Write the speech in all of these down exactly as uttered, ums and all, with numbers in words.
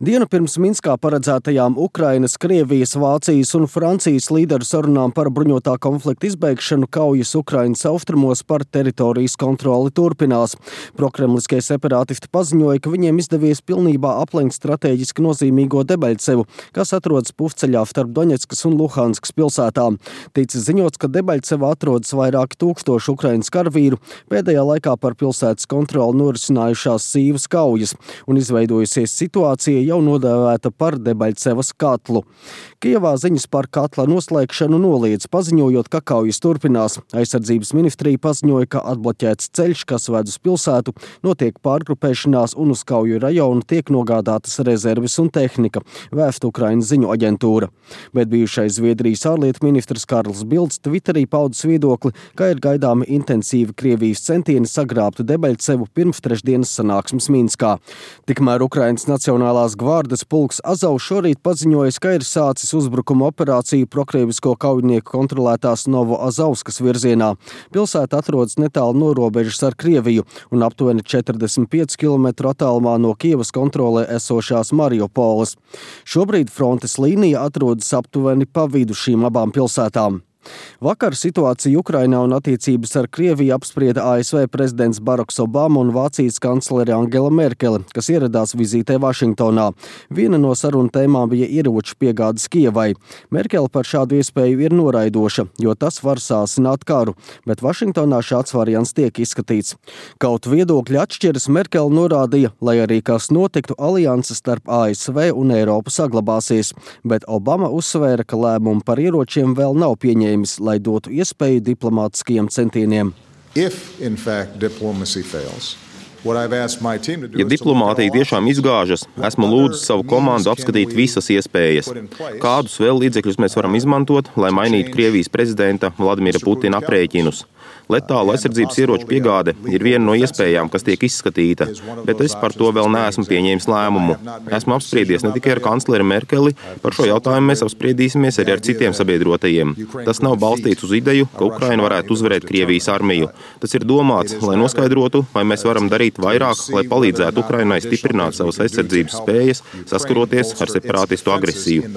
Dienu pirms Minskā paredzētajām Ukrainas, Krievijas, Vācijas un Francijas līderu sarunām par bruņotā konflikta izbeigšanu kaujas Ukrainas austrumos par teritorijas kontroli turpinās. Prokremliskie separātisti paziņoja, ka viņiem izdevies pilnībā aplenkt strateģiski nozīmīgo Debaļcevu, kas atrodas pufceļā starp Doņetskas un Luhanskas pilsētām. Ticis ziņots, ka Debaļcevā atrodas vairāki tūkstoši Ukrainas karavīru, pēdējā laikā par pilsētas kontroli norisinājušās sīvas kaujas, un izveidojusies situācija jau nodēvēta par Debaļcevas katlu. Kijevā ziņas par katla noslēgšanu noliedz, paziņojot, ka kaujas turpinās. Aizsardzības ministrija paziņoja, ka atbloķēts ceļš, kas ved uz pilsētu, notiek pārgrupēšanās un uz kauju rajonu tiek nogādātas rezerves un tehnika, vēst Ukrainas ziņu aģentūra. Bet bijušais Zviedrijas ārlietu ministrs Karls Bilds Twitterī paudis viedokli, ka ir gaidāmi intensīvi Krievijas centieni sagrābt Debaļcevu pirms trešdienas sanāksmes Minskā. Tikmēr Ukrainas Nacionālās gvārdes pulks Azov šorīt paziņoja, ka ir sācis uzbrukuma operāciju prokrievisko kaujinieku kontrolētās Novoazovskas virzienā. Pilsēta atrodas netālu no robežas ar Krieviju un aptuveni četrdesmit pieci kilometri attālumā no Kijevas kontrolē esošās Mariupoles. Šobrīd frontes līnija atrodas aptuveni pa vidu šīm abām pilsētām. Vakar situāciju Ukrainā un attiecības ar Krieviju apsprieda A S V prezidents Baraks Obama un Vācijas kanclere Angela Merkele, kas ieradās vizītē Vašingtonā. Viena no sarunu tēmām bija ieroču piegādes Kijevai. Merkele par šādu iespēju ir noraidoša, jo tas var sāsināt karu, bet Vašingtonā šāds variants tiek izskatīts. Kaut viedokļi atšķiras, Merkele norādīja, lai arī kas notiktu, alianse starp A S V un Eiropu saglabāsies, bet Obama uzsvēra, ka lēmumu par ieročiem vēl nav pieņēmis, lai dotu iespēju diplomātiskajiem centieniem. If, in fact, diplomacy fails, Ja diplomātija tiešām izgāžas, esmu lūdzis savu komandu apskatīt visas iespējas. Kādus vēl līdzekļus mēs varam izmantot, lai mainītu Krievijas prezidenta Vladimira Putina aprēķinus? Letāla aizsardzības ieroču piegāde ir viena no iespējām, kas tiek izskatīta, bet es par to vēl neesmu pieņēmis lēmumu. Esmu apspriedies ne tikai ar kancleri Merkeli, par šo jautājumu mēs apspriedīsimies arī ar citiem sabiedrotajiem. Tas nav balstīts uz ideju, ka Ukraina varētu uzvarēt Krievijas armiju. Tas ir domāts, lai noskaidrotu, vai mēs varam darīt vairāk, lai palīdzētu Ukrainai stiprināt savas aizsardzības spējas, saskaroties ar separātistu agresiju.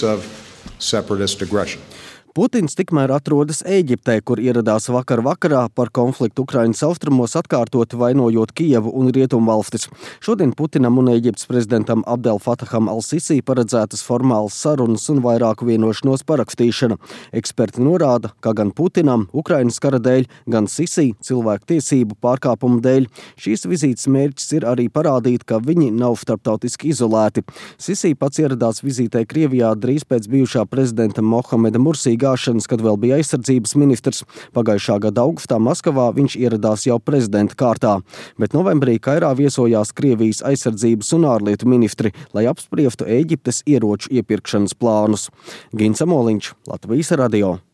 Putins tikmēr atrodas Ēģiptē, kur ieradās vakar vakarā par konfliktu Ukrainas austrumos atkārtoti vainojot Kijevu un Rietumvalstis. Šodien Putinam un Ēģiptes prezidentam Abdel Fataham al-Sisi paredzētas formālas sarunas un vairāku vienošanos parakstīšana. Eksperti norāda, ka gan Putinam, Ukrainas kara dēļ, gan Sisi cilvēku tiesību pārkāpumu dēļ šīs vizītes mērķis ir arī parādīt, ka viņi nav starptautiski izolēti. Sisi pats ieradās vizītē Krievijā drīz pēc bijušā prezidenta Mohameda Mursī gāšanas, kad vēl bija aizsardzības ministrs. Pagājušā gada augustā Maskavā viņš ieradās jau prezidenta kārtā, bet novembrī Kairā viesojās Krievijas aizsardzības un ārlietu ministri, lai apspriestu Ēģiptes ieroču iepirkšanas plānus. Gins Amoliņš, Latvijas radio.